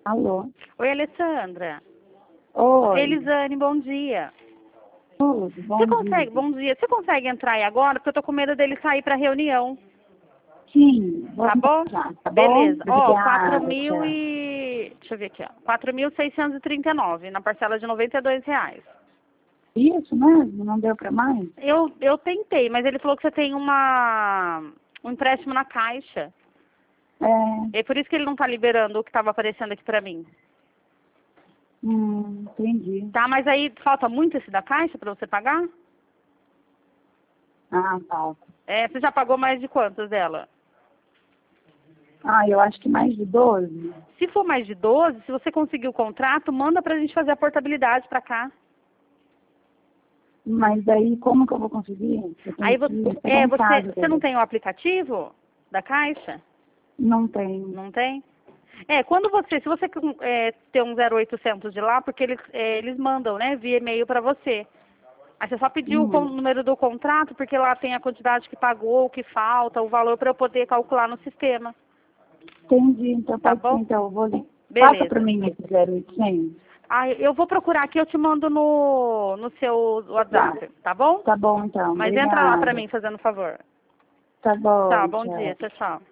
Alô? Oi, Alessandra. Oi. Elisane, bom dia. Tudo, Você bom consegue, dia. bom dia, você consegue entrar aí agora? Porque eu tô com medo dele sair pra reunião. Sim, vou Tá bom? entrar, tá bom? Beleza. Ó, 4 Obrigada, mil tchau. e... Deixa eu ver aqui, ó. 4.639 na parcela de R$ 92. Isso mesmo? Não deu pra mais? Eu tentei, mas ele falou que você tem um empréstimo na Caixa. É, É por isso que ele não tá liberando o que tava aparecendo aqui pra mim. entendi. Tá, mas aí falta muito esse da Caixa pra você pagar? Ah, tá. É, você já pagou mais de quantos dela? Ah, eu acho que mais de 12. Se for mais de 12, se você conseguir o contrato, manda pra gente fazer a portabilidade pra cá. Mas daí, como que eu vou conseguir? Eu tenho Aí que você, pegar em casa você não dele. tem o aplicativo da Caixa? Não tenho. Não tem? Quando você, se você ter um 0800 de lá, porque eles mandam, né, via e-mail pra você. Aí você só pediu o Hum, número do contrato, porque lá tem a quantidade que pagou, o que falta, o valor para eu poder calcular no sistema. entendi. Então Tá pode ser, bom? então eu vou ali. Passa pra Beleza. mim esse 0800. Ah, eu vou procurar aqui, eu te mando no seu Tá. WhatsApp, tá bom? Tá bom, então. Mas entra lá pra Obrigada. mim, fazendo favor. Tá Tá, bom, bom dia, tchau. tchau, tchau.